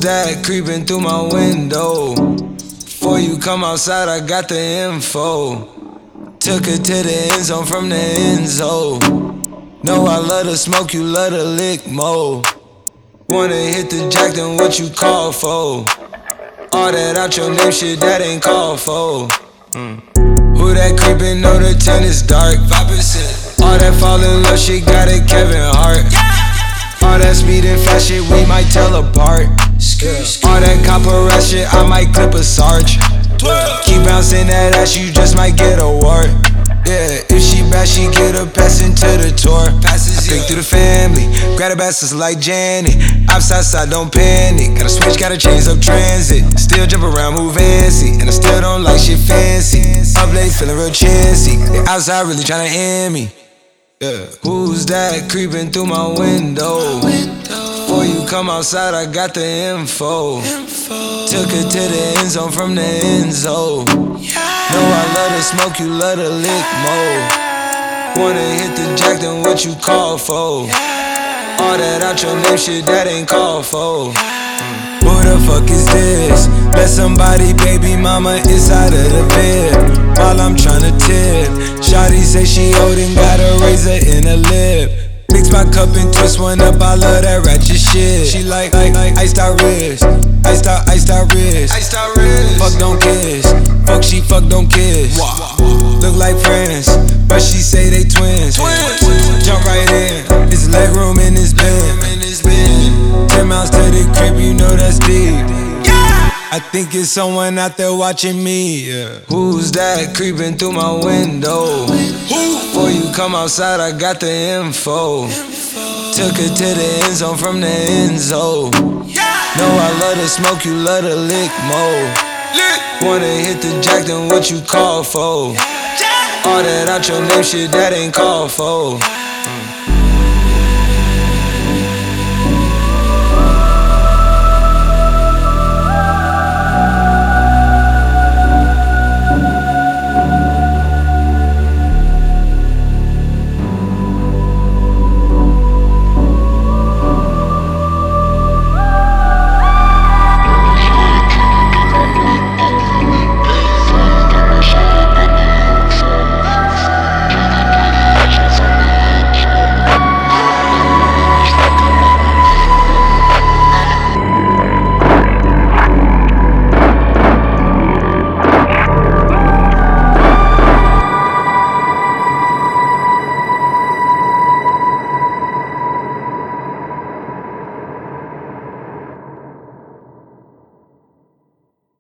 that creeping through my window? Before you come outside, I got the info. Took her to the end zone from the end zone. Know I love to smoke, you love to lick more. Wanna hit the jack, then what you call for? All that out your name shit, that ain't called for. Who that creepin', know the tent is dark. 5%. All that fall in love shit, got it Kevin Hart. All that speed and fast shit, we might tell apart. All that copper ass shit, I might clip a sarge. Keep bouncing that ass, you just might get a wart. Yeah, if she bad, she get a pass into the tour. I think through the family, grab the bastards like Janet. Outside, don't panic. Gotta switch, gotta change up transit. Still jump around, move fancy, and I still don't like shit fancy. Up late, feeling real chancy. They outside really tryna end me. Yeah. Who's that creeping through my window? Before you come outside, I got the info. Took her to the end zone from the end zone. Know I love to smoke, you love to lick more. Wanna hit the jack, then what you call for? All that out your name shit, that ain't called for. Who the fuck is this? Let somebody baby mama inside of the bed while I'm tryna tip. Shawty say she old and got a razor in her lip. Mix my cup and twist one up, I love that ratchet shit. She like iced out wrist, iced out wrist. Fuck don't kiss, fuck she fuck don't kiss. Look like friends, but she say they twins. Jump right in, it's leg room in this bed. 10 miles to the crib, you know that's deep. I think it's someone out there watching me. Yeah. Who's that creeping through my window? Before you come outside, I got the info. Took her to the end zone from the end zone. Know I love to smoke, you love to lick more. Wanna hit the jack, then what you call for? All that out your name shit, that ain't called for.